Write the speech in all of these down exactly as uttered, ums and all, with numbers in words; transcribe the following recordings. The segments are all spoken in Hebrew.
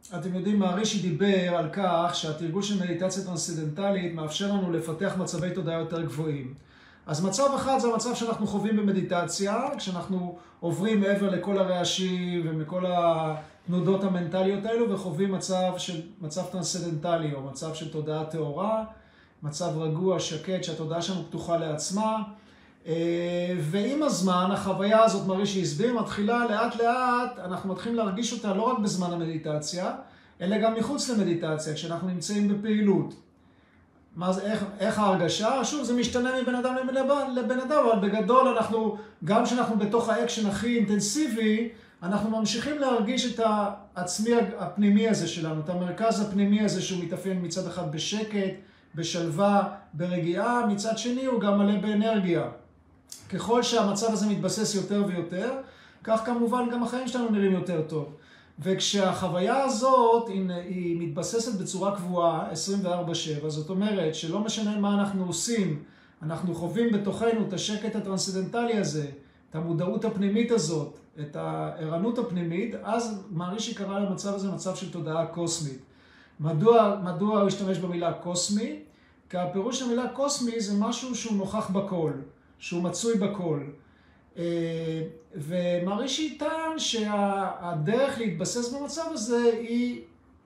אתם יודעים, מהרישי דיבר על כך שהתרגול של מדיטציה טרנסצנדנטלית מאפשר לנו לפתח מצבי תודעה יותר גבוהים. אז מצב אחד זה המצב שאנחנו חווים במדיטציה, כשאנחנו עוברים מעבר לכל הרעשים ומכל התנודות המנטליות האלו, וחווים מצב של מצב טרנסצנדנטלי, או מצב של תודעה טהורה, מצב רגוע, שקט, שהתודעה שלנו פתוחה לעצמה. ועם הזמן, החוויה הזאת, מהרישי הסביר, מתחילה לאט לאט, אנחנו מתחילים להרגיש אותה לא רק בזמן המדיטציה, אלא גם מחוץ למדיטציה, כשאנחנו נמצאים בפעילות. מה זה, איך, איך ההרגשה? שוב, זה משתנה מבין אדם לבן אדם, אבל בגדול אנחנו, גם כשאנחנו בתוך האקשן הכי אינטנסיבי, אנחנו ממשיכים להרגיש את העצמי הפנימי הזה שלנו, את המרכז הפנימי הזה שהוא מתאפיין מצד אחד בשקט, בשלווה, ברגיעה, מצד שני הוא גם מלא באנרגיה. ככל שהמצב הזה מתבסס יותר ויותר, כך כמובן גם החיים שלנו נראים יותר טוב. וכשהחוויה הזאת היא, היא מתבססת בצורה קבועה עשרים וארבע שבע, זאת אומרת שלא משנה מה אנחנו עושים, אנחנו חווים בתוכנו את השקט הטרנסצנדנטלי הזה, את המודעות הפנימית הזאת, את הערנות הפנימית, אז מהרישי קרא למצב הזה מצב של תודעה קוסמית. מדוע, מדוע הוא השתמש במילה קוסמי? כי הפירוש של המילה קוסמי זה משהו שהוא נוכח בכל, שהוא מצוי בכל. ומהרישי טען שהדרך להתבסס במצב הזה היא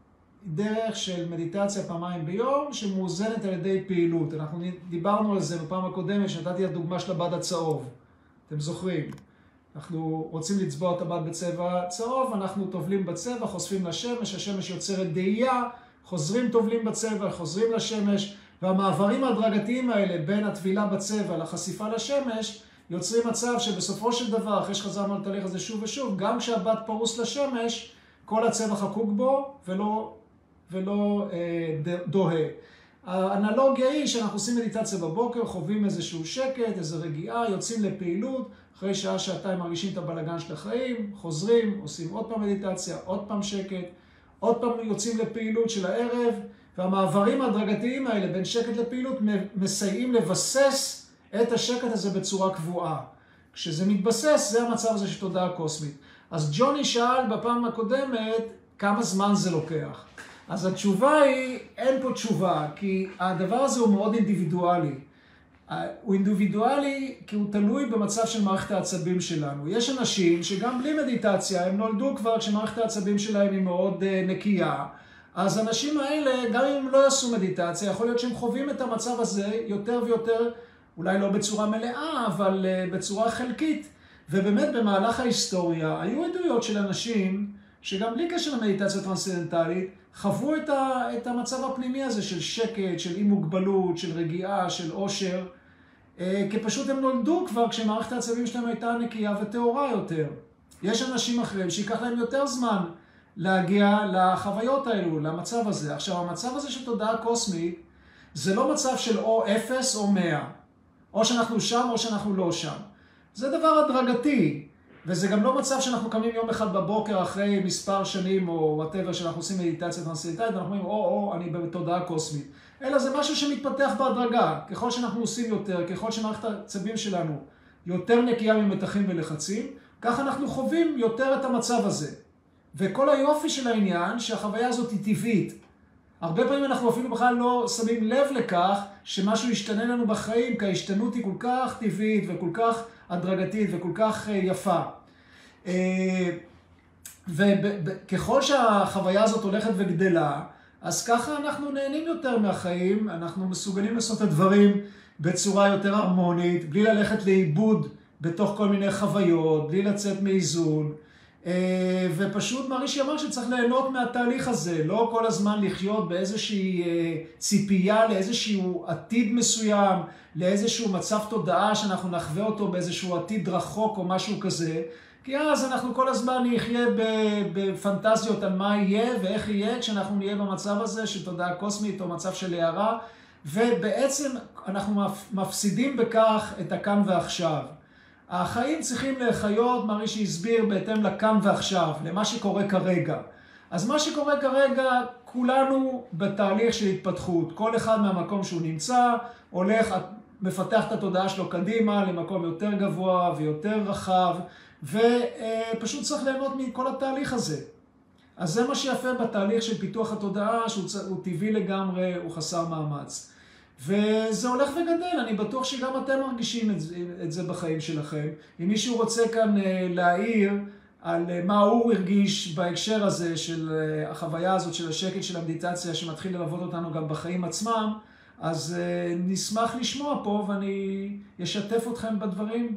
דרך של מדיטציה פעמיים ביום, שמאוזנת על ידי פעילות. אנחנו דיברנו על זה בפעם הקודמת, שנתתי את הדוגמה של הבד הצהוב. אתם זוכרים? אנחנו רוצים לצבוע את הבד בצבע צהוב, אנחנו טובלים בצבע, חושפים לשמש, השמש יוצרת דהייה, חוזרים טובלים בצבע, חוזרים לשמש, והמעברים ההדרגתיים האלה בין הטבילה בצבע לחשיפה לשמש, יוצרים מצב שבסופו של דבר, אחרי שחזרנו על התהליך הזה שוב ושוב, גם כשהבד פרוס לשמש, כל הצבע חקוק בו ולא, ולא אה, דוהה. האנלוגיה היא שאנחנו עושים מדיטציה בבוקר, חווים איזשהו שקט, איזו רגיעה, יוצאים לפעילות, אחרי שעה, שעתיים מרגישים את הבלגן של החיים, חוזרים, עושים עוד פעם מדיטציה, עוד פעם שקט, עוד פעם יוצאים לפעילות של הערב, והמעברים ההדרגתיים האלה בין שקט לפעילות מסייעים לבסס את השקט הזה בצורה קבועה. כשזה מתבסס, זה המצב הזה של תודעה קוסמית. אז ג'וני שאל בפעם הקודמת כמה זמן זה לוקח. אז התשובה היא, אין פה תשובה, כי הדבר הזה הוא מאוד אינדיבידואלי. הוא אינדיבידואלי כי הוא תלוי במצב של מערכת העצבים שלנו. יש אנשים שגם בלי מדיטציה, הם נולדו כבר כשמערכת העצבים שלהם היא מאוד נקייה. אז האנשים האלה, גם אם הם לא יעשו מדיטציה, יכול להיות שהם חווים את המצב הזה יותר ויותר, אולי לא בצורה מלאה, אבל בצורה חלקית. ובאמת במהלך ההיסטוריה היו עדויות של אנשים שגם בלי קשר למדיטציה טרנסצנדנטלית, חוו את, ה, את המצב הפנימי הזה של שקט, של אי מוגבלות, של רגיעה, של עושר, כי פשוט הם נולדו כבר כשמערכת העצבים שלהם הייתה נקייה וטהורה יותר. יש אנשים אחרים שיקח להם יותר זמן להגיע לחוויות האלו, למצב הזה. עכשיו, המצב הזה של תודעה קוסמית, זה לא מצב של או אפס או מאה. או שאנחנו שם או שאנחנו לא שם. זה דבר הדרגתי. וזה גם לא מצב שאנחנו קמים יום אחד בבוקר אחרי מספר שנים או whatever שאנחנו עושים מדיטציה טרנסצנדנטלית, ואנחנו אומרים, או, או, אני בתודעה קוסמית. אלא זה משהו שמתפתח בהדרגה. ככל שאנחנו עושים יותר, ככל שמערכת העצבים שלנו יותר נקייה ממתחים ולחצים, כך אנחנו חווים יותר את המצב הזה. וכל היופי של העניין, שהחוויה הזאת היא טבעית. הרבה פעמים אנחנו אפילו בכלל לא שמים לב לכך שמשהו ישתנה לנו בחיים, כי ההשתנות היא כל כך טבעית וכל כך הדרגתית וכל כך יפה. וככל שהחוויה הזאת הולכת וגדלה, אז ככה אנחנו נהנים יותר מהחיים, אנחנו מסוגלים לעשות את הדברים בצורה יותר הרמונית, בלי ללכת לאיבוד בתוך כל מיני חוויות, בלי לצאת מאיזון. ופשוט מהרישי אמר שצריך ליהנות מהתהליך הזה, לא כל הזמן לחיות באיזושהי ציפייה לאיזשהו עתיד מסוים, לאיזשהו מצב תודעה שאנחנו נחווה אותו באיזשהו עתיד רחוק או משהו כזה, כי אז אנחנו כל הזמן נחיה בפנטזיות על מה יהיה ואיך יהיה כשאנחנו נהיה במצב הזה של תודעה קוסמית או מצב של הערה, ובעצם אנחנו מפסידים בכך את הכאן ועכשיו. החיים צריכים לחיות, מהרישי הסביר, בהתאם לכאן ועכשיו, למה שקורה כרגע. אז מה שקורה כרגע, כולנו בתהליך של התפתחות. כל אחד מהמקום שהוא נמצא, הולך, מפתח את התודעה שלו קדימה למקום יותר גבוה ויותר רחב, ופשוט צריך ליהנות מכל התהליך הזה. אז זה מה שיפה בתהליך של פיתוח התודעה, שהוא טבעי לגמרי, הוא חסר מאמץ. וזה הולך וגדל, אני בטוח שגם אתם מרגישים את זה, את זה בחיים שלכם. אם מישהו רוצה כאן להעיר על מה הוא הרגיש בהקשר הזה של החוויה הזאת של השקט של המדיטציה, שמתחיל ללוות אותנו גם בחיים עצמם, אז נשמח לשמוע פה ואני אשתף אתכם בדברים.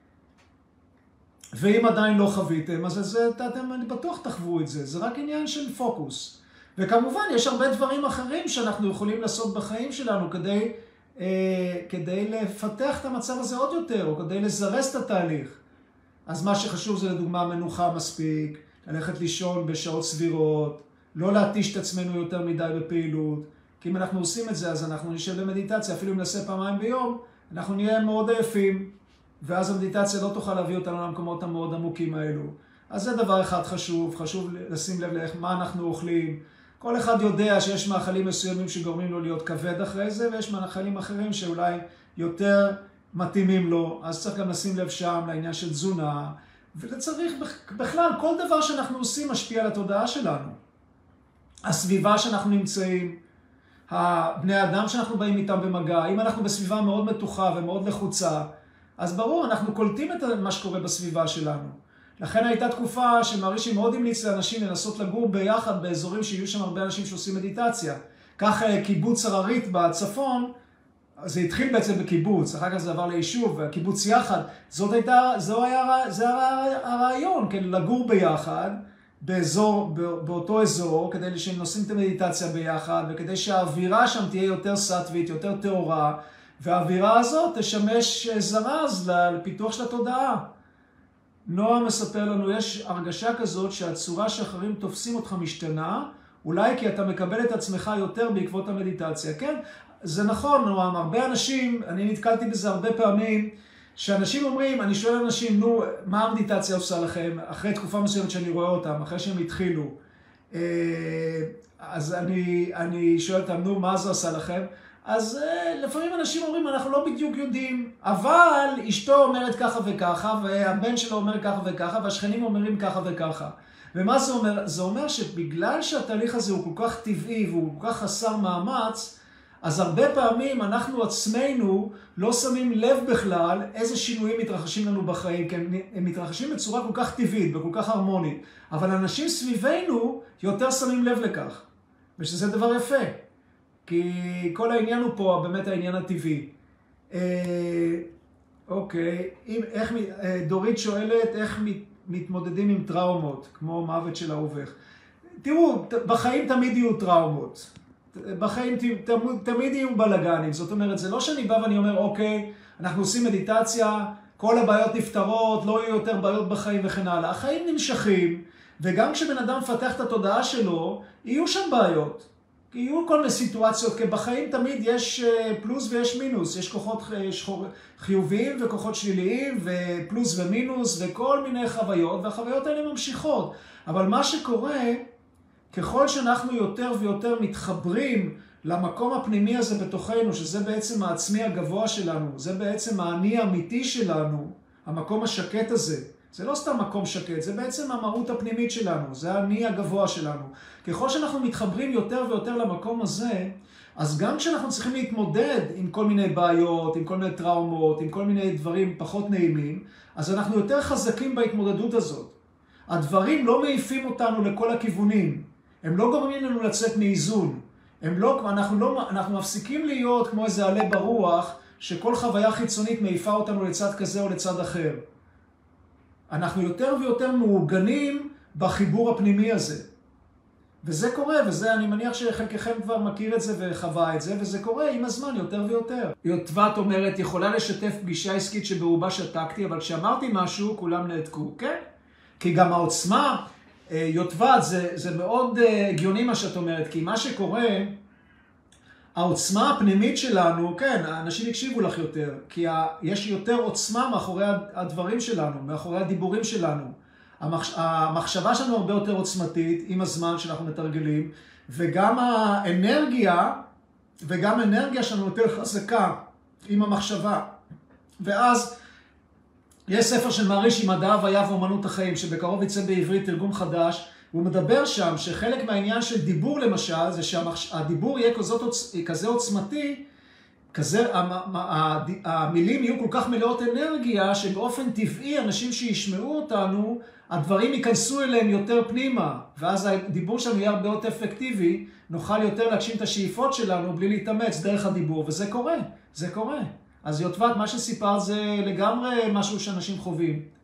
ואם עדיין לא חוויתם, אז זה, אתם, אני בטוח תחוו את זה. זה רק עניין של פוקוס. וכמובן, יש הרבה דברים אחרים שאנחנו יכולים לעשות בחיים שלנו כדי, אה, כדי לפתח את המצב הזה עוד יותר, או כדי לזרז את התהליך. אז מה שחשוב זה לדוגמה מנוחה מספיק, ללכת לישון בשעות סבירות, לא להתיש את עצמנו יותר מדי בפעילות. כי אם אנחנו עושים את זה, אז אנחנו נשב במדיטציה, אפילו אם נעשה פעמיים ביום, אנחנו נהיה מאוד עייפים. ואז המדיטציה לא תוכל להביא אותנו למקומות המאוד עמוקים האלו. אז זה דבר אחד חשוב, חשוב לשים לב לאיך מה אנחנו אוכלים. כל אחד יודע שיש מאכלים מסוימים שגורמים לו להיות כבד אחרי זה, ויש מאכלים אחרים שאולי יותר מתאימים לו, אז צריך גם לשים לב שם לעניין של תזונה, וצריך בכלל, כל דבר שאנחנו עושים משפיע על התודעה שלנו. הסביבה שאנחנו נמצאים, הבני אדם שאנחנו באים איתם במגע, אם אנחנו בסביבה מאוד מתוחה ומאוד לחוצה, אז ברור, אנחנו קולטים את מה שקורה בסביבה שלנו. לכן הייתה תקופה שמערישי מאוד המליץ לאנשים לנסות לגור ביחד באזורים שיהיו שם הרבה אנשים שעושים מדיטציה. כך קיבוץ הררית בצפון, זה התחיל בעצם בקיבוץ, אחר כך זה עבר ליישוב, והקיבוץ יחד. זאת הייתה, זו היה, זה היה הרעיון, כן, לגור ביחד באזור, באותו אזור, כדי שהם נושאים את המדיטציה ביחד, וכדי שהאווירה שם תהיה יותר סטווית, יותר טהורה, והאווירה הזאת תשמש זרז לפיתוח של התודעה. נועה מספר לנו, יש הרגשה כזאת שהצורה שאחרים תופסים אותך משתנה, אולי כי אתה מקבל את עצמך יותר בעקבות המדיטציה, כן? זה נכון, נועה, הרבה אנשים, אני נתקלתי בזה הרבה פעמים, שאנשים אומרים, אני שואל אנשים, נו, מה המדיטציה עושה לכם? אחרי תקופה מסוימת שאני רואה אותם, אחרי שהם התחילו. אז אני, אני שואל אותם, נו, מה זה עושה לכם? אז לפעמים אנשים אומרים, אנחנו לא בדיוק יודעים, אבל אשתו אומרת ככה וככה, והבן שלו אומר ככה וככה, והשכנים אומרים ככה וככה. ומה זה אומר? זה אומר שבגלל שהתהליך הזה הוא כל כך טבעי והוא כל כך חסר מאמץ, אז הרבה פעמים אנחנו עצמנו לא שמים לב בכלל איזה שינויים מתרחשים לנו בחיים, כי הם מתרחשים בצורה כל כך טבעית וכל כך הרמונית. אבל אנשים סביבנו יותר שמים לב לכך, ושזה דבר יפה. כי כל העניין הוא פה באמת העניין הטבעי. אה, אוקיי, אם, איך, דורית שואלת איך מתמודדים עם טראומות, כמו מוות של אהובך. תראו, בחיים תמיד יהיו טראומות. בחיים תמיד יהיו בלגנים. זאת אומרת, זה לא שאני בא ואני אומר, אוקיי, אנחנו עושים מדיטציה, כל הבעיות נפתרות, לא יהיו יותר בעיות בחיים וכן הלאה. החיים נמשכים, וגם כשבן אדם מפתח את התודעה שלו, יהיו שם בעיות. כי יהיו כל מיני סיטואציות, כי בחיים תמיד יש פלוס ויש מינוס. יש כוחות חיוביים וכוחות שליליים, ופלוס ומינוס, וכל מיני חוויות, והחוויות האלה ממשיכות. אבל מה שקורה, ככל שאנחנו יותר ויותר מתחברים למקום הפנימי הזה בתוכנו, שזה בעצם העצמי הגבוה שלנו, זה בעצם האני האמיתי שלנו, המקום השקט הזה. זה לא סתם מקום שקט, זה בעצם המהות הפנימית שלנו, זה האני הגבוה שלנו. ככל שאנחנו מתחברים יותר ויותר למקום הזה, אז גם כשאנחנו צריכים להתמודד עם כל מיני בעיות, עם כל מיני טראומות, עם כל מיני דברים פחות נעימים, אז אנחנו יותר חזקים בהתמודדות הזאת. הדברים לא מעיפים אותנו לכל הכיוונים. הם לא גורמים לנו לצאת מאיזון. הם לא, אנחנו, לא, אנחנו מפסיקים להיות כמו איזה עלה ברוח, שכל חוויה חיצונית מעיפה אותנו לצד כזה או לצד אחר. אנחנו יותר ויותר מעוגנים בחיבור הפנימי הזה. וזה קורה, וזה, אני מניח שחלקכם כבר מכיר את זה וחווה את זה, וזה קורה עם הזמן יותר ויותר. יוטבת אומרת, יכולה לשתף פגישה עסקית שברובה שתקתי, אבל כשאמרתי משהו, כולם נעתקו, כן? כי גם העוצמה, יוטבת, זה, זה מאוד הגיוני מה שאת אומרת, כי מה שקורה, העוצמה הפנימית שלנו, כן, האנשים יקשיבו לך יותר, כי יש יותר עוצמה מאחורי הדברים שלנו, מאחורי הדיבורים שלנו. המחש... המחשבה שלנו הרבה יותר עוצמתית עם הזמן שאנחנו מתרגלים, וגם האנרגיה, וגם האנרגיה שלנו יותר חזקה עם המחשבה. ואז יש ספר של מערישי מדע הוויה ואומנות החיים, שבקרוב יצא בעברית תרגום חדש, הוא מדבר שם שחלק מהעניין של דיבור למשל, זה שהדיבור יהיה כזה עוצמתי, כזה, המילים יהיו כל כך מלאות אנרגיה, שבאופן טבעי אנשים שישמעו אותנו, הדברים ייכנסו אליהם יותר פנימה, ואז הדיבור שלנו יהיה הרבה יותר אפקטיבי, נוכל יותר להגשים את השאיפות שלנו בלי להתאמץ דרך הדיבור, וזה קורה, זה קורה. אז יוטבת, מה שסיפרת זה לגמרי משהו שאנשים חווים.